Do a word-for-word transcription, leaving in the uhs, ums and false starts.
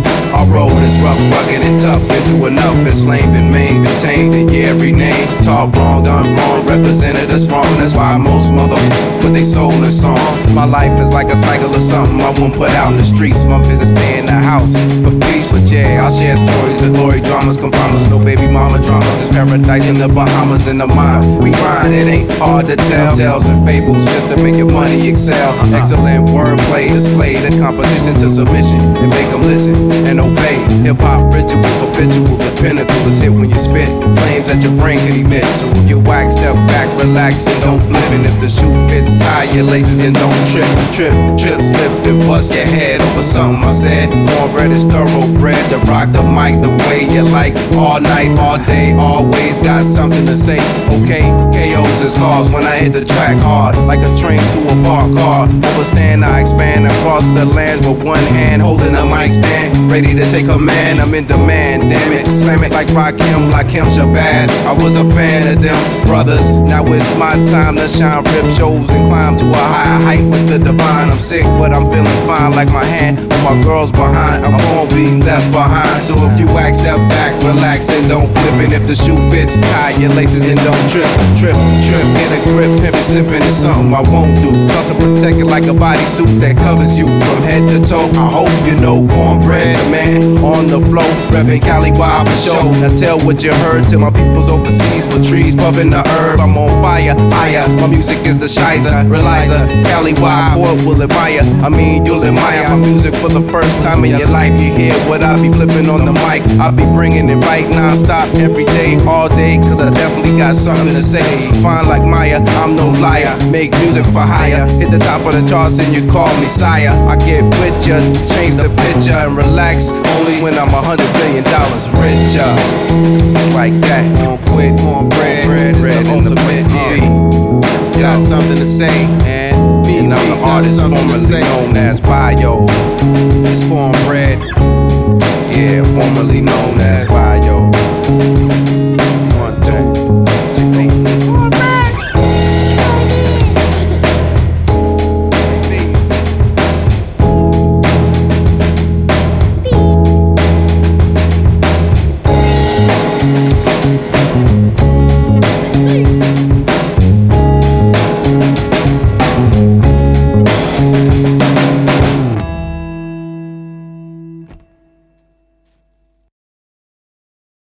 Our road is rough, rugged and tough. Been through enough, been slain, been maimed, been tamed. And yeah, every name, talk wrong, done wrong, represented us wrong. That's why most mother put they soul in song. My life is like a cycle of something I won't put out in the streets. My business stay in the house, but peace. But yeah, I'll share stories of glory, dramas, compromise. No baby mama drama, just paradise in the Bahamas. In the mind, we grind, it ain't hard to tell. Tales and fables just to make your money excel. Excellent wordplay to slay the competition to submission and make them listen and obey. Hip hop rituals, habitual, the pinnacle is hit when you spit. Flames that your brain can emit. So if you wax, step back, relax, and don't flip. And if the shoe fits, tie your laces and don't trip. Trip, trip, slip, and bust your head over something I said. Cornbread is thoroughbred to rock the mic the way you like. All night, all day, always got something to say. Okay, K Os is cause when I hit the track hard, like a train to a bar car. Overstand, I expand across the lands with one hand holding a mic stand, ready to take command. I'm in demand, damn it, slam it like Rakim, like Kim Shabazz. I was a fan of them brothers. Now it's my time to shine, rip shows and climb to a higher height with the divine. I'm sick, but I'm feeling fine like my hand with my girls behind. I'm gonna be left behind. So if you act, step back, relax, and don't flip. And if the shoe fits, tie your laces and don't trip. Trip, trip, get a grip, pimpin', sippin' is something I won't do. Cause I'm protected like a bodysuit that covers you from head to toe. I hope you know Cornbread, the man on the floor, reppin' Cali Wild for show. Now tell what you heard to my peoples overseas with trees puffin' the herb. I'm on fire, higher. My music is the shizer, realizer. Cali Wild boy will admire. I mean you'll admire my music for the first time in your life. You hear what I be flipping on the mic. I be bringing it right non-stop every day, all day. Cause I definitely got something to say. Fine like Maya, I'm no liar. Make music for hire. Hit the top of the charts and you call me sire. I get with ya, change the picture and relax. Only when I'm a hundred billion dollars richer. It's like that, don't quit. Cornbread, bread is the ultimate. Yeah. Got something to say, and, and I'm the artist formerly known as Bio. It's Cornbread, yeah, formerly known